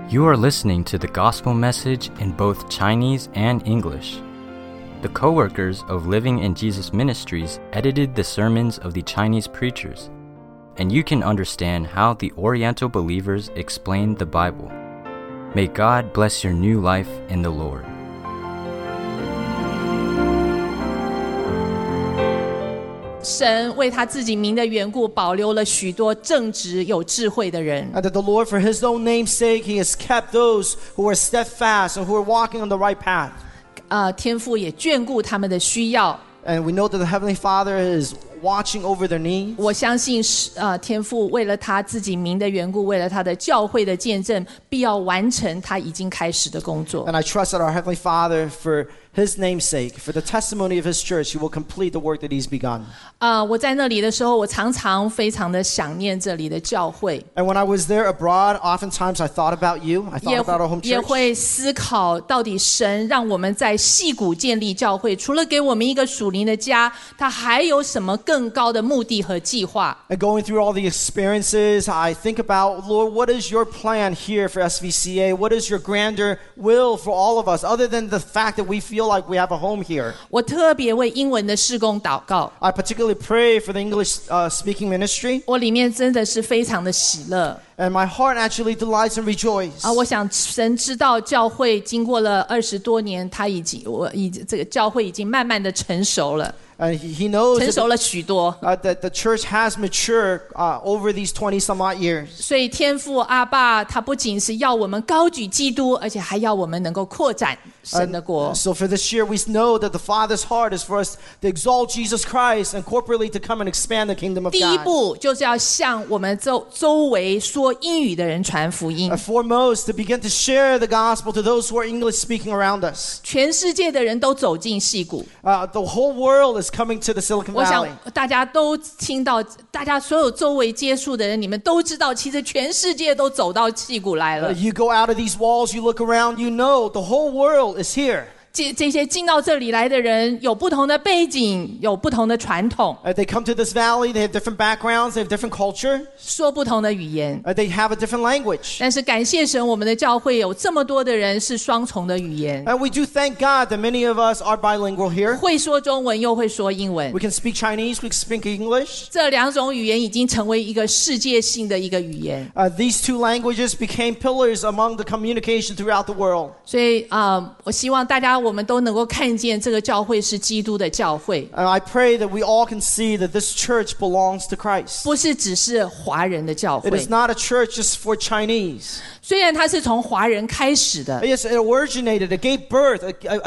You are listening to the gospel message in both Chinese and English. The co-workers of Living in Jesus Ministries edited the sermons of the Chinese preachers, and you can understand how the Oriental believers explain the Bible. May God bless your new life in the Lord. 神为他自己名的缘故，保留了许多正直有智慧的人。 And that the Lord, for His own name's sake, He has kept those who are steadfast and who are walking on the right path. 天父也眷顾他们的需要。 And we know that the Heavenly Father is watching over their needs. 我相信天父为了他自己名的缘故，为了他的教会的见证，必要完成他已经开始的工作。 And I trust that our Heavenly Father, for His name's sake, for the testimony of His church, He will complete the work that He's begun. 我在那里的时候，我常常非常的想念这里的教会， And when I was there abroad, oftentimes I thought about you. I thought about our home 也 church. 会思考到底神让我们在矽谷建立教会，除了给我们一个属灵的家，他还有什么更高的目的和计划？ And going through all the experiences, I think about, Lord, what is your plan here for SVCA? What is your grander will for all of us, other than the fact that we feel like we have a home here? 我特别为英文的事工祷告， I particularly pray for the English speaking ministry, 我里面真的是非常的喜乐。 and my heart actually delights and rejoices. 我想神知道教会经过了20多年，这个教会已经慢慢的成熟了， And he knows 成 that 熟了许多。 that the church has matured over these 20 some odd years. 所以天父阿爸他不仅是要我们高举基督，而且还要我们能够扩展神的国。 So for this year, we know that the Father's heart is for us to exalt Jesus Christ and corporately to come and expand the kingdom of 第一 God. 步就是要向我们周围说英语的人传福音， Foremost, to begin to share the gospel to those who are English speaking around us. 全世界的人都走进矽谷。 The whole world is coming to the Silicon 我想 Valley. 大家都听到，大家所有周围接触的人，你们都知道，其实全世界都走到矽谷来了。 You go out of these walls, you look around, you know the whole world is here. 这些进到这里来的人有不同的背景，有不同的传统， They come to this valley, they have different backgrounds, they have different culture, 说不同的语言。 they have a different language. 但是感谢神，我们的教会有这么多的人是双重的语言， And we do thank God that many of us are bilingual here. 会说中文又会说英文。 We can speak Chinese, we can speak English. 这两种语言已经成为一个世界性的一个语言。 These two languages became pillars among the communication throughout the world. 所以我希望大家我们都能够看见这个教会是基督的教会， And I pray that we all can see that this church belongs to Christ. 不是只是华人的教 It 会 is。not a church just for Chinese. 虽然它是从华人开始的， Yes, it originated, it gave birth,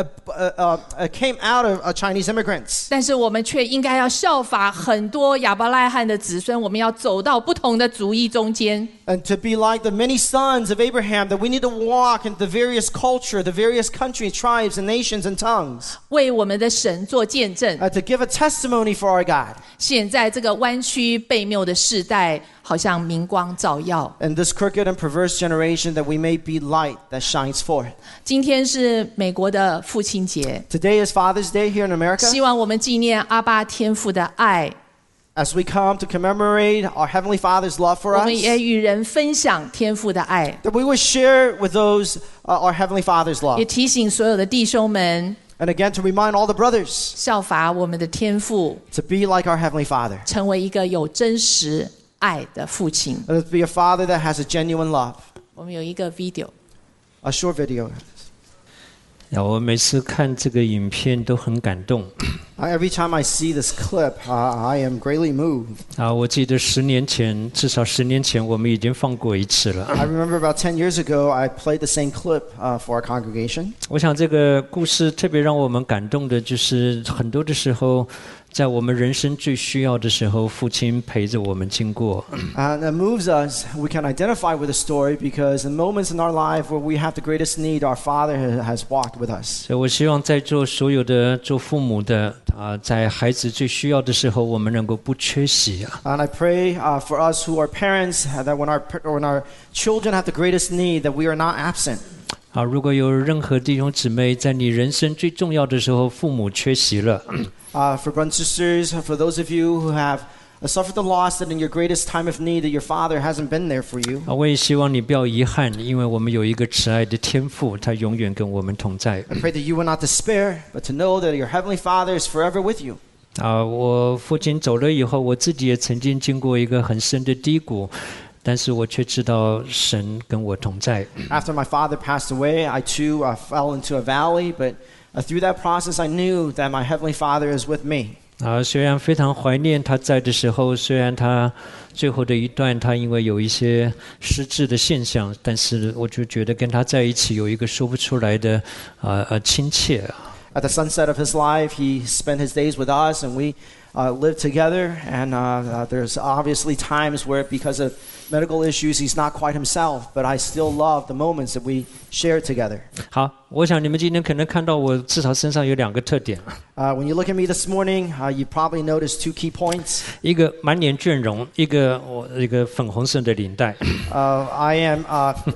it came out of Chinese immigrants. 但是我们却应该要效法很多亚伯拉罕的子孙，我们要走到不同的族裔中间， And to be like the many sons of Abraham, that we need to walk in the various culture, the various countries, tribes, and nations and tongues. 为我们的神做见证。 To give a testimony for our God. 现在这个弯曲悖谬的世代，好像明光照耀。 In this crooked and perverse generation, that we may be light that shines forth. 今天是美国的父亲节， Today is Father's Day here in America. 希望我们纪念阿爸天父的爱， As we come to commemorate our Heavenly Father's love for 我 us, 们也与人分享天父的爱， that we will share with those our Heavenly Father's love. 也提醒所有的弟兄们 And again, to remind all the brothers 效法我们的天父， to be like our Heavenly Father. 成为一个有真实爱的父亲。 To be a father that has a genuine love. 我们有一个 video， A short video. 我每次看这个影片都很感动。 Every time I see this clip, I am greatly moved. 我记得至少10年前，我们已经放过一次了。 I remember about 10 years ago, I played the same clip for our congregation. 我想这个故事特别让我们感动的，就是很多的时候，在我们人生最需要的时候，父亲陪着我们经过。 And it moves us. We can identify with the story because in moments in our life where we have the greatest need, our Father has walked with us. 所以我希望在座所有的做父母的在孩子最需要的时候，我们能够不缺席啊。 And I pray for us who are parents that when our children have the greatest need, that we are not absent. 如果有任何弟兄姊妹在你人生最重要的时候，父母缺席了， For brothers and sisters, for those of you who have suffered the loss that in your greatest time of need that your father hasn't been there for you. 我也希望你不要遗憾，因为我们有一个慈爱的天父，他永远跟我们同在。 I pray that you will not despair, but to know that your heavenly Father is forever with you. 我父亲走了以后，我自己也曾经经过一个很深的低谷，但是我却知道神跟我同在。 After my father passed away, I too fell into a valley, but through that process, I knew that my heavenly Father is with me. 虽然非常怀念他在的时候，虽然他最后的一段他因为有一些失智的现象，但是我就觉得跟他在一起有一个说不出来的亲切。 At the sunset of his life, he spent his days with us, and we lived together. And there's obviously times where, because of medical issues, he's not quite himself. But I still love the moments that we shared together. 好，我想你们今天可能看到我至少身上有2个特点。 When you look at me this morning, you probably noticed 2 key points. 一个满脸倦容，一个粉红色的领带。 I am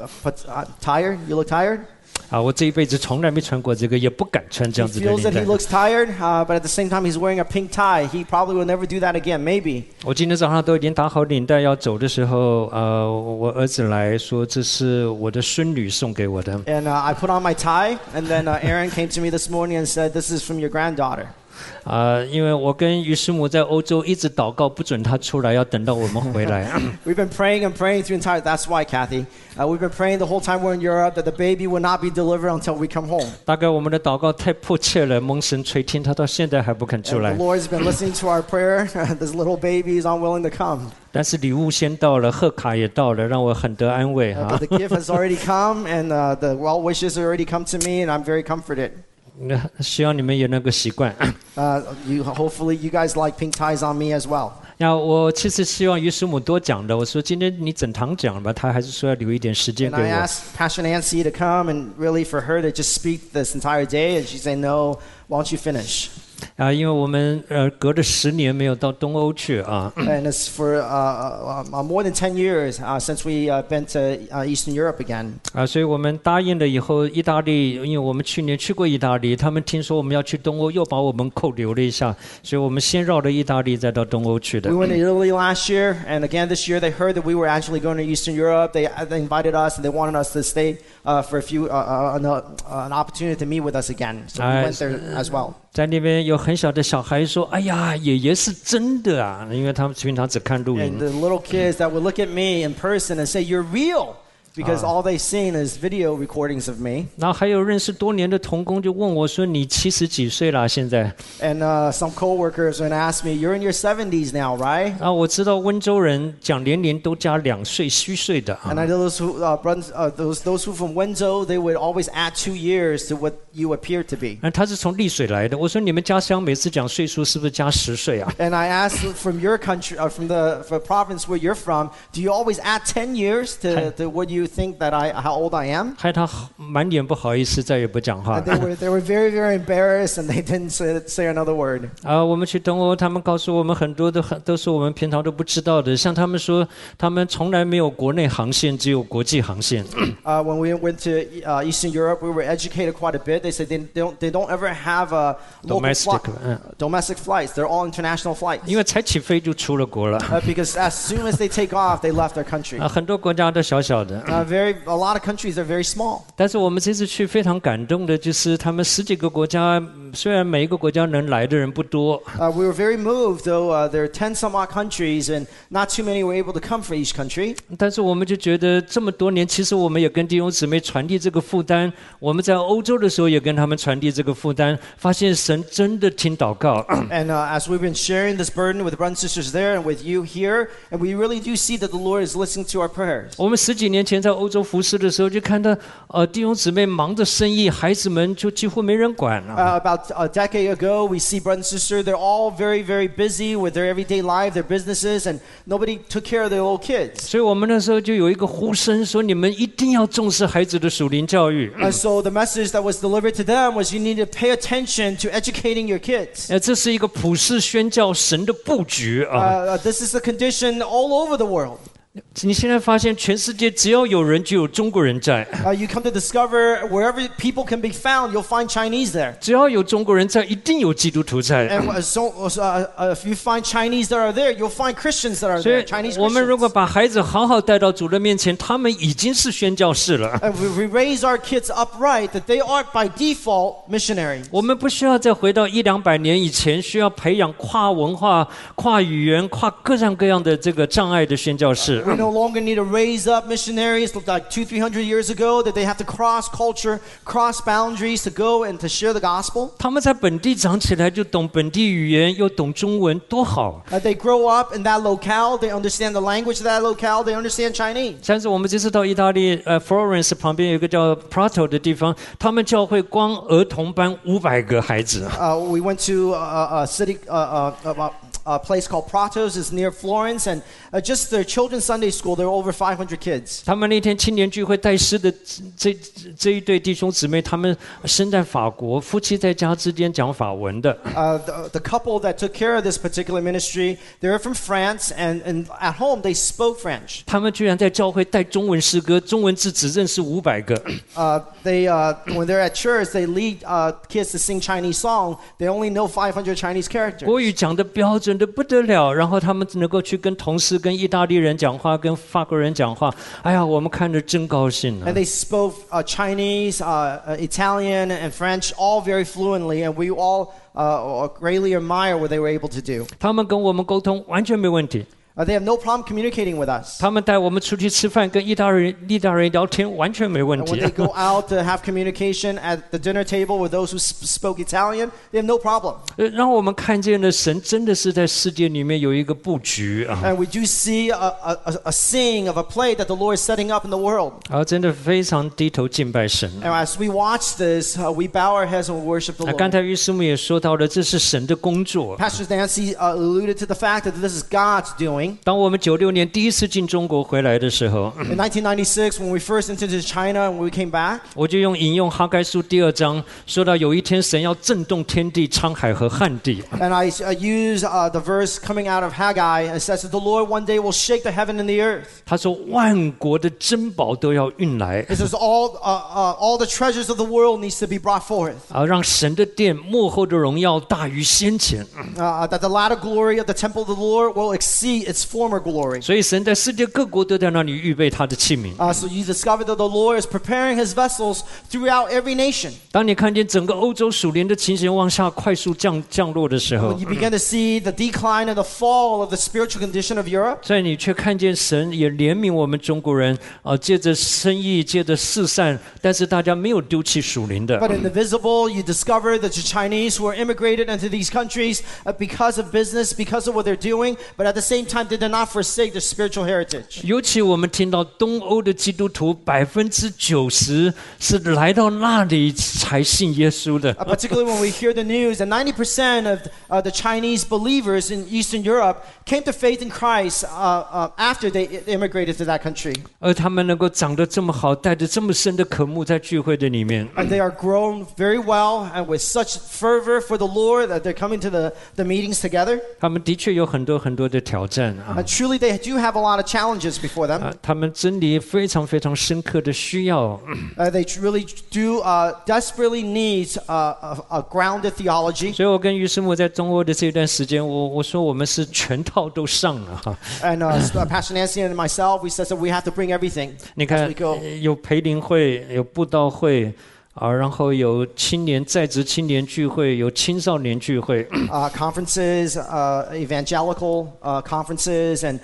tired. You look tired. 我这一辈子从来没穿过这个，也不敢穿这 He 样子的 feels that 领 he 带。 looks tired, but at the same time, he's wearing a pink tie. He probably will never do that again. Maybe. 我今天早上都已经打好领带，要走的时候，我儿子来说这是我的孙女送给我的。 And I put on my tie, and then Aaron came to me this morning and said, "This is from your granddaughter." 因为我跟于师母在欧洲一直祷告，不准她出来，要等到我们回来。 We've been praying and praying through entire. That's why, Kathy. We've been praying the whole time we're in Europe that the baby will not be delivered until we come home. 大概我们的祷告太迫切了，蒙神垂听，他到现在还不肯出 And 来 the。Lord's been listening to our prayer. This little baby is unwilling to come. 但是礼物先到了，贺卡也到了，让我很得安慰 But the gift has already come, and the well wishes have already come to me, and I'm very comforted. 希望你们有那个习惯。 Hopefully, you guys like pink ties on me as well. 我其实希望于师母多讲的，我说今天你整堂讲吧，他还是说要留一点时间 And 给 I 我。 asked Pastor Nancy to come, and really for her to just speak this entire day, and she said, "No, why don't you finish?" 因为我们隔了10年没有到东欧去啊。 And it's for more than 10 years since we been to Eastern Europe again. 所以我们答应了以后，意大利，因为我们去年去过意大利，他们听说我们要去东欧，又把我们扣留了一下，所以我们先绕了意大利，再到东欧去的 We。went to Italy last year, and again this year they heard that we were actually going to Eastern Europe. They invited us, and they wanted us to stay for a few an opportunity to meet with us again. So we went there as well. 在那边有很小的小孩说：“哎呀，爷爷是真的啊！”因为他们平常只看录 And 影。 the little kids that would look at me in person and say, "You're real," because all they've seen is video recordings of me. 然后还有认识多年的同工就问我说：“你70几岁了？现在？” And some coworkers would ask me, "You're in your 70s now, right?" 我知道温州人讲年龄都加2岁虚岁的 And I know those who those who from Wenzhou, they would always add 2 years to what you appear to be. 他是从丽水来的。我说你们家乡每次讲岁数是不是加10岁啊？ And I asked from your country, from the province where you're from, do you always add 10 years to what you think that how old I am? 害他满脸不好意思，再也不讲话 And。they were very, very embarrassed, and they didn't say another word. 我们去东欧，他们告诉我们很多都是我们平常都不知道的。像他们说，他们从来没有国内航线，只有国际航线。 When we went to Eastern Europe, we were educated quite a bit. They said they don't ever have domestic flights. They're all international flights. 因为才起飞就出了国了。 Because as soon as they take off, they left their country. 很多国家都小小的。 A lot of countries are very small. 但是我们这次去非常感动的，就是他们10几个国家，虽然每一个国家能来的人不多， We were very moved, though there are 10 some odd countries, and not too many were able to come from each country. 但是我们就觉得这么多年，其实我们也跟弟兄姊妹传递这个负担。我们在欧洲的时候也跟他们传递这个负担，发现神真的听祷告。 And as we've been sharing this burden with brothers and sisters there and with you here, and we really do see that the Lord is listening to our prayers. 我们10几年前在欧洲服侍的时候，就看到弟兄姊妹忙着生意，孩子们就几乎没人管了。 About a decade ago, we see brothers and sisters, they're all very, very busy with their everyday life, their businesses, and nobody took care of their little kids. 所以我们那时候就有一个呼声说：你们一定要重视孩子的属灵教育。 And so the message that was delivered to them was you need to pay attention to educating your kids. 这是一个普世宣教神的布局啊。 This is the condition all over the world. 你现在发现全世界只要有人就有中国人在， You come to discover wherever people can be found, you'll find Chinese there. 只要有中国人在，一定有基督徒在。 And if you find Chinese that are there, you'll find Christians that are 所以 there. Chinese 我们如果 Christians. 把孩子好好带到主的面前，他们已经是宣教士了。 And we raise our kids upright that they are by default missionaries. 我们不需要再回到100-200年以前，需要培养跨文化、跨语言、跨各样各样的这个障碍的宣教士。 We no longer need to raise up missionaries like 200-300 years ago that they have to cross culture, cross boundaries to go and to share the gospel. 他们在本地长起来就懂本地语言，又懂中文，多好！ They grow up in that locale, they understand the language of that locale, they understand Chinese. 上次我们这次到意大利Florence 旁边有一个叫 Prato 的地方，他们教会光儿童班500个孩子。 We went to a city, a place called Pratos, it's near Florence, and just their children's Sunday school, there were over 500 kids. 他们那天青年聚会带诗的这一对弟兄姊妹，他们生在法国，夫妻在家之间讲法文的。 The couple that took care of this particular ministry, they were from France, and at home they spoke French. 他们居然在教会带中文诗歌，中文字只认识500个。 When they're at church, they lead kids to sing Chinese song. They only know 500 Chinese characters. 国语讲得标准的不得了，然后他们能够去跟同事、跟意大利人讲话、跟法国人讲话，哎呀，我们看着真高兴啊！ And they spoke Chinese, Italian, and French all very fluently, and we all greatly admire what they were able to do. 他们跟我们沟通完全没问题。 They have no problem communicating with us. 他们带我们出去吃饭，跟意大利人聊天，完全没问 And 题 when。they go out to have communication at the dinner table with those who spoke Italian, they have no problem. 让我们看见了神真的是在世界里面有一个布局啊！ And we do see a scene of a play that the Lord is setting up in the world. 真的非常低头敬拜神。 And as we watch this, we bow our heads and worship the 刚 Lord. 才于师母也说到了，这是神的工作。 Pastor Nancy alluded to the fact that this is God's doing. 当我们96年第一次进中国回来的时候， In 1996, when we first entered China and we came back, 我就用引用哈该书第2章，说到有一天神要震动天地、沧海和旱地。 and I use the verse coming out of Haggai. It says that the Lord one day will shake the heaven and the earth. 他说万国的珍宝都要运来， It says all the treasures of the world needs to be brought forth. 让神的殿幕后的荣耀大于先前。 That the latter glory of the temple of the Lord will exceed its former glory. 所以神在世界各国都在那里预备他的器皿。 So you discover that the Lord is preparing His vessels throughout every nation. 当你看见整个欧洲属灵的情形往下快速降落的时候 When，you begin to see the decline and the fall of the spiritual condition of Europe, 在你却看见神也怜悯我们中国人借着生意，借着四散，但是大家没有丢弃属灵的。 but in the visible, you discover that the Chinese who are immigrated into these countries because of business, because of what they're doing, but at the same time, they did not forsake their spiritual heritage. 尤其我们听到东欧的基督徒90%是来到那里才信耶稣的。 Particularly when we hear the news that 90% of the Chinese believers in Eastern Europe came to faith in Christ after they immigrated to that country. 而他们能够长得这么好，带着这么深的渴慕在聚会的里面， And they are grown very well and with such fervor for the Lord that they're coming to the meetings together. 他们的确有很多的挑战啊。 And truly, they do have a lot of challenges before them. 他们真理非常深刻的需要。 They really do desperately need a grounded theology. 所以我跟于师母在中欧的这段时间，我说我们是全套都上了哈。 And Pastor Nancy and myself, we said that we have to bring everything 你 as 看 we go.， 有培灵会，有布道会。然后有在职青年聚会，有青少年聚会， Conferences, evangelical conferences, and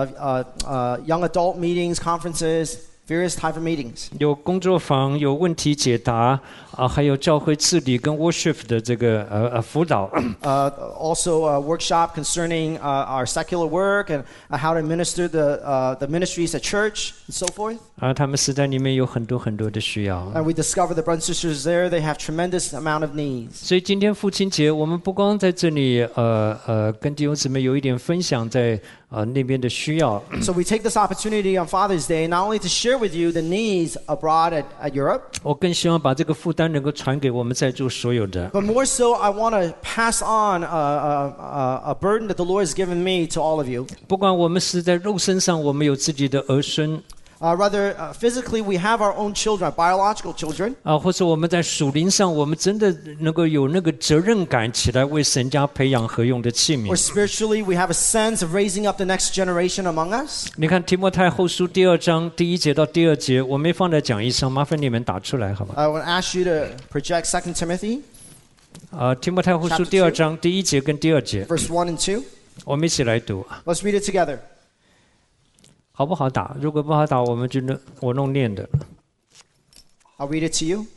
young adult meetings, conferences, various type of meetings. 有工作坊，有问题解答还有教会治理跟 worship 的这个辅导。 Also a workshop concerning our secular work and how to administer the ministries at church and so forth. 他们实在里面有很多的需要。 And we discover the brothers and sisters there, they have tremendous amount of needs. 所以今天父亲节，我们不光在这里跟弟兄姊妹有一点分享在那边的需要， So we take this opportunity on Father's Day not only to share share with you the needs abroad at Europe. 我更希望把这个负担能够传给我们在座所有的。 But more so, I want to pass on a burden that the Lord has given me to all of you. 不管我们是在肉身上，我们有自己的儿孙。 Rather, physically, we have our own children, biological children. 或者我们在属灵上，我们真的能够有那个责任感起来，为神家培养合用的器皿。 Or spiritually, we have a sense of raising up the next generation among us. 你看提摩太后书第2章第1节到第2节，我没放在讲义上，麻烦你们打出来好吧？ I want to ask you to project 2 Timothy. 提摩太后书第2章第1节跟第2节， Verse 1 and 2. 我们一起来读。 Let's read it together. 好不好打？如果不好打，我们就我弄念的。 I'll read it to you.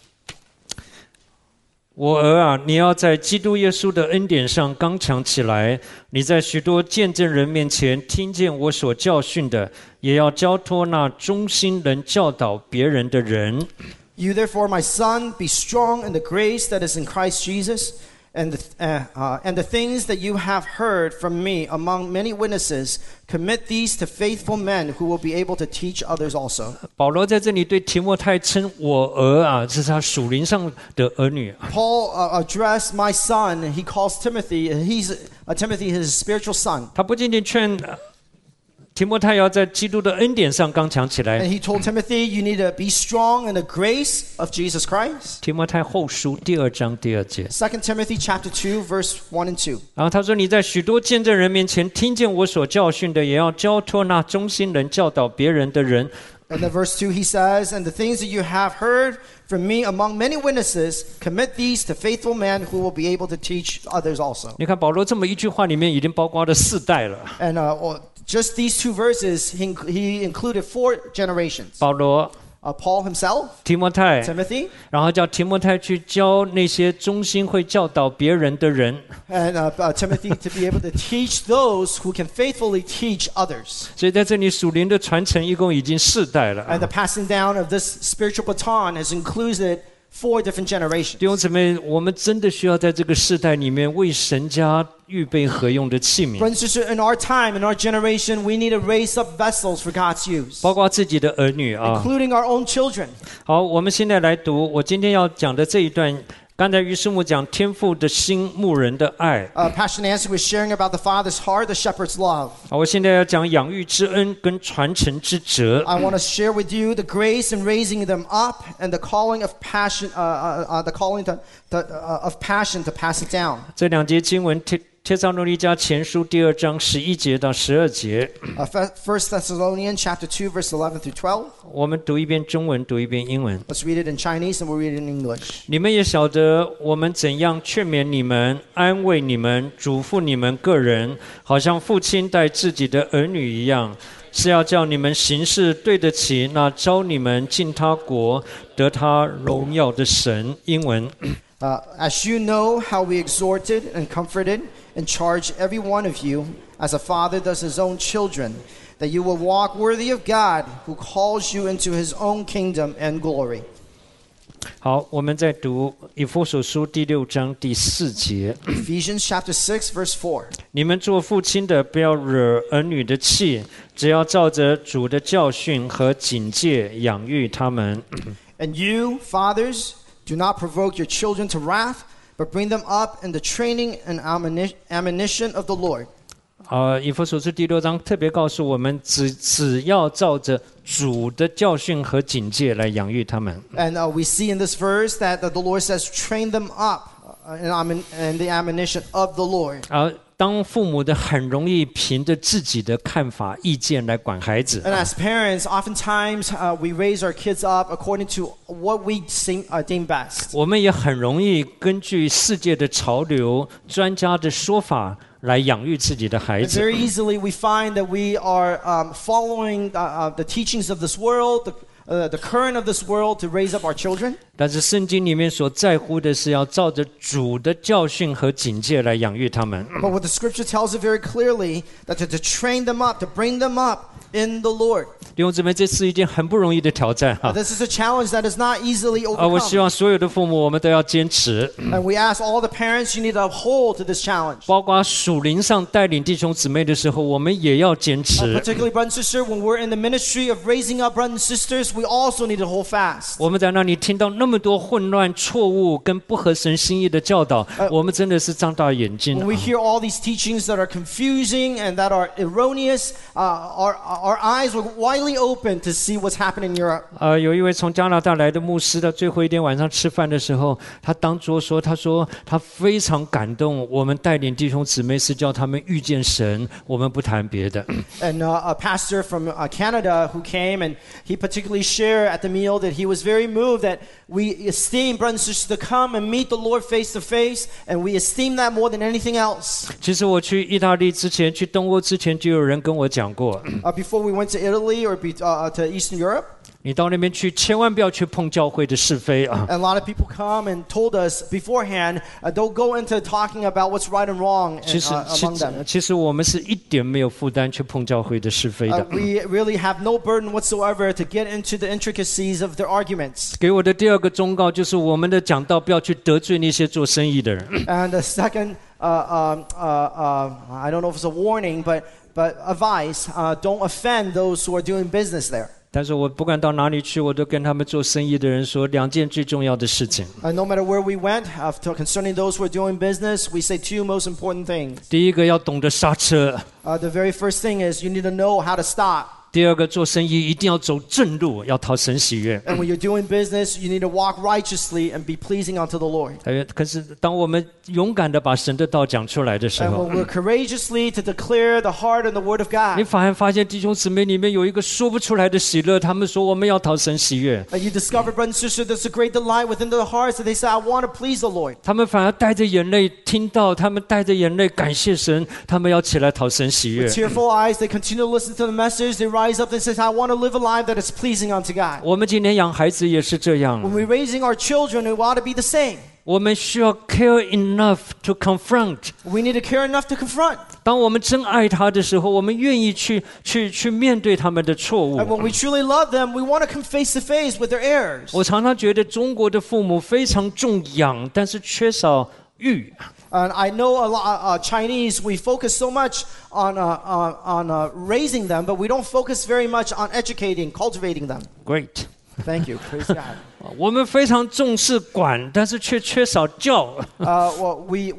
我儿啊，你要在基督耶稣的恩典上刚强起来。你在许多见证人面前听见我所教训的，也要交托那忠心能教导别人的人。 You therefore, my son, be strong in the grace that is in Christ Jesus, and the things that you have heard from me among many witnesses, commit these to faithful men who will be able to teach others also. 保罗在这里对提摩太称我儿啊，这是他属灵上的儿女。 Paul addressed my son. He calls Timothy. Timothy his spiritual son. 他不仅仅劝提摩太要在基督的恩典上刚强起来。 And he told Timothy, you need to be strong in the grace of Jesus Christ. 提摩太后书第2章第2节。 2 Timothy chapter 2, verse 1 and 2. 然后他说：“你在许多见证人面前听见我所教训的，也要交托那忠心能教导别人的人。” And then verse 2 he says, and the things that you have heard from me among many witnesses, commit these to faithful men who will be able to teach others also. 你看保罗这么一句话里面已经包括了4代了。 And just these 2 verses, he included 4 generations. 保罗、 Paul himself, 提摩太， Timothy, 然后叫提摩太去教那些忠心会教导别人的人。 and Timothy to be able to teach those who can faithfully teach others. 所以在这里属灵的传承一共已经4代了。 And the passing down of this spiritual baton has included 4 different generations. 弟兄姊妹，我们真的需要在这个世代里面为神家预备合用的器皿， Brothers and sisters, in our time, in our generation, we need to raise up vessels for God's use, 包括自己的儿女啊。 including our own children. 好，我们现在来读我今天要讲的这一段。刚才于师母讲天父的心，牧人的爱。 Pastor Nancy was sharing about the Father's heart, the shepherd's love. 好，我现在要讲养育之恩跟传承之责。 I want to share with you the grace in raising them up and the calling of passion, of passion to pass it down. 这2节经文帖撒罗尼迦前书第2章11节到12节， 1 Thessalonians chapter 2, verse 11 through 12. 我们读一遍中文，读一遍英文。 Let's read it in Chinese and we'll read it in English. 你们也晓得我们怎样劝勉你们、安慰你们、嘱咐你们个人，好像父亲待自己的儿女一样，是要叫你们行事对得起那召你们进他国、得他荣耀的神。英文。 As you know how we exhorted and comforted and charged every one of you, as a father does his own children, that you will walk worthy of God, who calls you into his own kingdom and glory. 好，我们再读以弗所书第6章第4节。 Ephesians chapter 6, verse 4. 你们做父亲的，不要惹儿女的气，只要照着主的教训和警戒养育他们。 And you, fathers, do not provoke your children to wrath, but bring them up in the training and admonition of the Lord. 以弗所书第6章特别告诉我们，只要照着主的教训和警戒来养育他们。 And we see in this verse that the Lord says, train them up in the admonition of the Lord. 当父母的很容易凭着自己的看法、意见来管孩子。 And as parents, oftentimes we raise our kids up according to what we deem best. 我们也很容易根据世界的潮流、专家的说法来养育自己的孩 And 子。 very easily we find that we are following the teachings of this world, the current of this world to raise up our children. 但是圣经里面所在乎的是要照着主的教训和警戒来养育他们。 But what the scripture tells it very clearly, that to train them up, to bring them up in the Lord. 弟兄姊妹，这是一件很不容易的挑战哈。 This is a challenge that is not easily 我希 overcome. 望所有的父母我们都要坚持， And we ask all the parents, you need to hold to this challenge. 包括属灵上带领弟兄姊妹的时候，我们也要坚持。 Particularly, brother and sister, when we're in the ministry of raising up brothers and sisters, we also need to hold fast. 我们在那里听到那么多混乱、错误跟不合神心意的教导，我们真的是张大眼睛 When we hear all these teachings that are confusing and that are erroneous, our eyes were widely open to see what's happening in Europe. 有一位从加拿大来的牧师，他最后一天晚上吃饭的时候，他当桌说，他说他非常感动，我们带领弟兄姊妹是叫他们遇见神，我们不谈别的。 And a pastor from Canada who came, and he particularly shared at the meal that he was very moved that we esteem brothers and sisters to come and meet the Lord face to face, and we esteem that more than anything else. 其实我去意大利之前，去东欧之前，就有人跟我讲过， Before we went to Italy or to Eastern Europe, 你到那边去，千万不要去碰教会的是非啊！ and a lot of people come and told us beforehand, don't go into talking about what's right and wrong 其 among them. 其实我们是一点没有负担去碰教会的是非的。 We really have no burden whatsoever to get into the intricacies of their arguments. 给我的第二个忠告就是，我们的讲道不要去得罪那些做生意的人。 And the second, I don't know if it's a warning, but advice, don't offend those who are doing business there. 但是我不管到哪里去，我都跟他们做生意的人说两件最重要的事情。 No matter where we went, concerning those who are doing business, we say two most important things. 第一个要懂得刹车， The very first thing is you need to know how to stop. 第二个做生意一定要走正路，要讨神喜悦。 And when you're doing business, you need to walk righteously and be pleasing unto the Lord. 可是当我们勇敢的把神的道讲出来的时 And 候， when we're courageously to declare the heart and the word of 你 God, 反而发现弟兄姊妹里面有一个说不出来的喜乐，他们说我们要讨神喜悦， you discover, brother and sister, there's a great delight within their hearts that they say, I want to please the Lord. 他们反而带着眼泪听到，他们带着眼泪感谢神，他们要起来讨神喜悦。 Tearful eyes, they continue to listen to the message. They rise up and say, I want to live a life that is pleasing unto God. 我们今天养孩子也是这样， When we're raising our children, we want to be the same. 我们需要 care enough to confront。 We need to care enough to confront. 当我们真爱他的时候，我们愿意去面对他们的错误。 And when we truly love them, we want to come face to face with their errors. 我常常觉得中国的父母非常重养，但是缺少育。 And I know a lot Chinese. We focus so much on raising them, but we don't focus very much on educating, cultivating them. Great， Thank you, praise God. 我们非常重视管，但是却缺少教。 Well,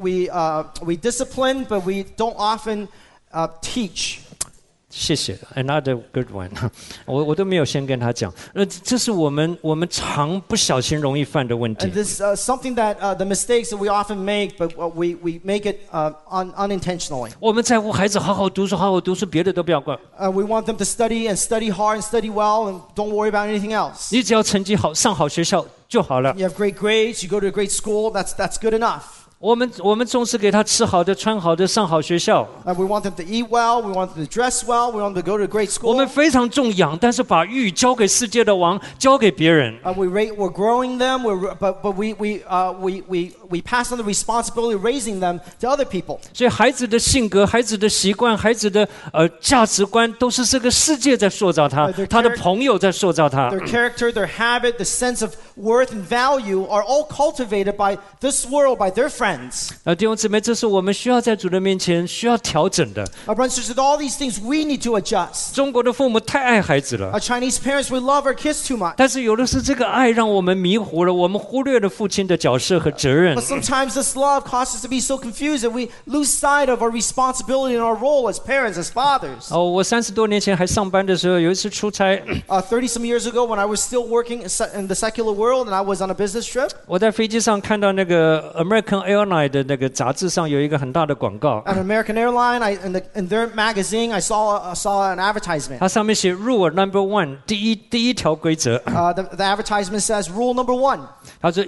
we discipline, but we don't often teach. 谢谢 ，Another good one 我都没有先跟他讲，这是我们常不小心容易犯的问题 And。this something that the mistakes that we often make, but we make it unintentionally. 我们在乎孩子好好读书，好好读书，别的都不要管。 We want them to study and study hard and study well, and don't worry about anything else. 你只要成绩好，上好学校就好了。 You have great grades, you go to a great school, that's good enough. 我们重视给他吃好的、穿好的、上好学校。 And we want them to eat well, we want them to dress well, we want them to go to a great 我 school. 们非常重养，但是把育交给世界的王，交给别人。 We're growing them, but we pass on the responsibility of raising them to other people. 所以孩子的性格、孩子的习惯、孩子的价值观，都是这个世界在塑造他，他的朋友在塑造他。 Their character, their habit, the sense of worth and value are all cultivated by this world, by their friends. 弟兄姊妹，这是我们需要在主的面前需要调整的。 Our brothers and sisters, all these things we need to adjust. 中国的父母太爱孩子了， Our Chinese parents, we love our kids too much. 但是有的是这个爱让我们迷糊了，我们忽略了父亲的角色和责任 But。sometimes this love causes us to be so confused that we lose sight of our responsibility and our role as parents, as fathers. 我30多年前还上班的时候，有一次出差， 30-some years ago, when I was still working in the secular world and I was on a business trip, 我在飞机上看到那个 American Airline 的那个杂志上有一个很大的广告， at American Airline, in their magazine, I saw an advertisement. 它上面写 Rule No.1，第一条规则， The advertisement says, rule number 1, 他说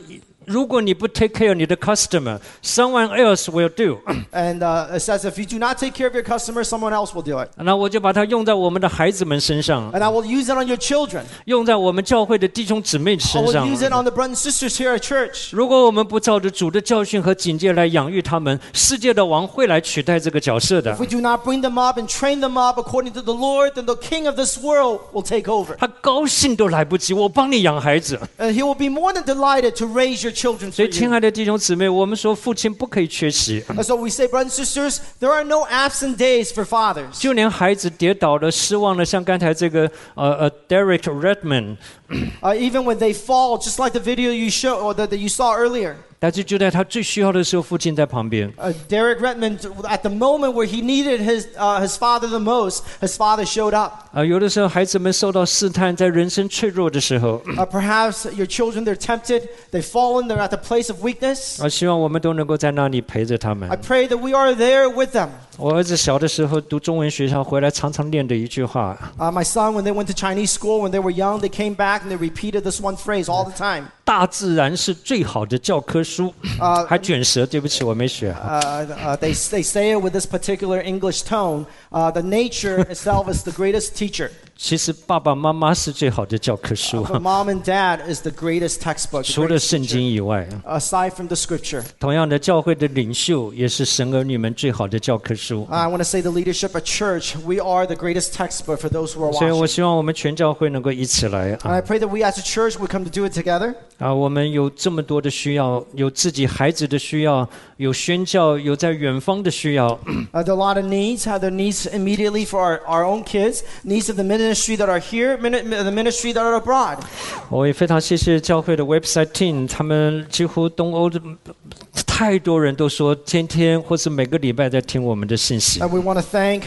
如果你不 take care 你的 customer, someone else will do. And it says, if you do not take care of your customer, someone else will do it. 那我就把它用在我们的孩子们身上， And I will use it on your children. 用在我们教会的弟兄姊妹 I 身 will 上。 use it on the brothers and sisters here at church. 如果我们不照着主的教训和警戒来养育他们，世界的王会来取代这个角色的 If。we do not bring them up and train them up according to the Lord, then the king of this world will take over. 他高兴都来不及，我帮你养孩子。 And he will be more than delighted to raise your children 所 for 以，亲 you. 爱的弟兄姊妹，我们说父亲不可以缺席， And so we say, brothers and sisters, there are no absent days for fathers. 就连孩子跌倒了、失望了，像刚才这个Derek Redmond， Even when they fall, just like the video you show or that you saw earlier. 但是就在他最需要的时候，父亲在旁边。 Derek Redmond, at the moment where he needed his father the most, his father showed up. 有的时候孩子们受到试探，在人生脆弱的时候， Perhaps your children, they're tempted, they've fallen, they're at the place of weakness. 希望我们都能够在那里陪着他们 I。pray that we are there with them. 我儿子小的时候读中文学校回来，常常念的一句话， My son, when they went to Chinese school, when they were young, they came back and they repeated this one phrase all the time. 大自然是最好的教科书。还卷舌，对不起，我没学。 They say it with this particular English tone. The nature itself is the greatest teacher. 其实爸爸妈妈是最好的教科书， But mom and dad is the greatest textbook, 除 the 了 greatest 圣经 teacher, 以外， aside from the scripture. 同样的，教会的领袖也是神儿女们最好的教科书。 I want to say the leadership at church, we are the greatest textbook for those who are 所以我 watching. 希望我们全教会能够一起来 And I pray that we as a church would come to do it together. 我们有这么多的需要，有自己孩子的需要，有宣教，有在远方的需要。 There are a lot of needs. There are needs immediately for our own kids, needs of the ministry that are here, the ministry that are abroad. 我也非常谢谢教会的 website team，他们几乎东欧的太多人都说天天或是每个礼拜在听我们的信息。 And we want to thank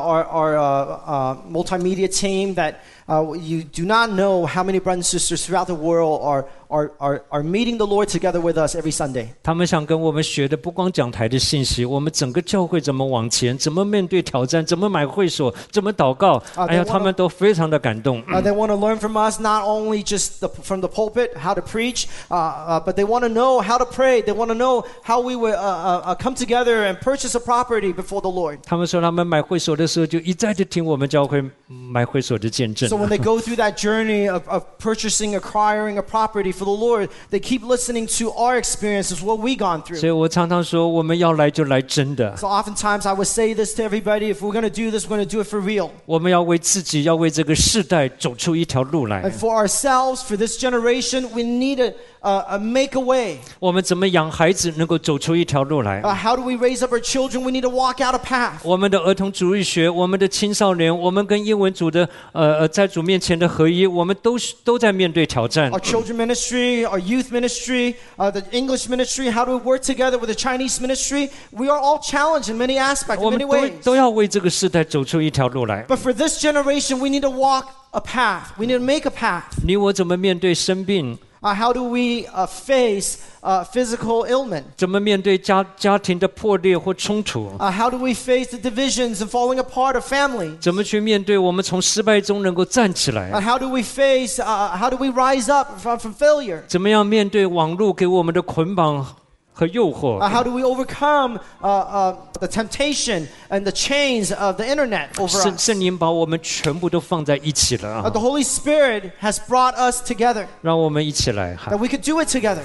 our multimedia team that you do not know how many brothers and sisters throughout the world are meeting the Lord together with us every Sunday. 他们想跟我们学的不光讲台的信息，我们整个教会怎么往前，怎么面对挑战，怎么买会所，怎么祷告。哎呀，他们都非常的感动。 They want to learn from us not only just from the pulpit how to preach, but they want to know how to pray. They want to know how we would come together and purchase a property before the Lord. 他们说他们买会所的时候，就一再的听我们教会买会所的见证 So。when they go through that journey of purchasing, acquiring a property for the Lord, they keep listening to our experiences, what we gone 所 through. 以我常常说，我们要来就来真的， So oftentimes I would say this to everybody, if we're going to do this, we're going to do it for real. 我们要为自己，要为这个世代走出一条路来 And。for ourselves, for this generation, we need to make a way. 我们怎么养孩子，能够走出一条路来？ How do we raise up our children? We need to walk out a path. 我们的儿童主日学，我们的青少年，我们跟英文组的在主面前的合一，我们都在面对挑战。 Our children ministry, our youth ministry, the English ministry, how do we work together with the Chinese ministry? We are all challenged in many aspects, 我 in 们 many 都 ways. 都要为这个世代走出一条路来。 But for this generation, we need to walk a path. We need to make a path. 你我怎么面对生病？ How do we face physical ailment? 怎么面对家庭的破裂或冲突？ How do we face the divisions and falling apart of family? 怎么去面对我们从失败中能够站起来？ How do we face, how do we rise up from failure? 怎么样面对网络给我们的捆绑和诱惑？ How do we overcome the temptation and the chains of the internet over us? 圣灵把我们全部都放在一起了啊！ The Holy Spirit has brought us together, 让我们一起来 that we could do it together.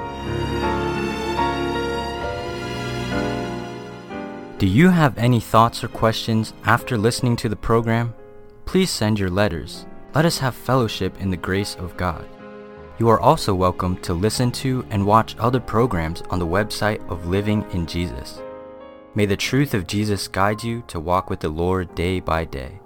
Do you have any thoughts or questions after listening to the program? Please send your letters. Let us have fellowship in the grace of God. You are also welcome to listen to and watch other programs on the website of Living in Jesus. May the truth of Jesus guide you to walk with the Lord day by day.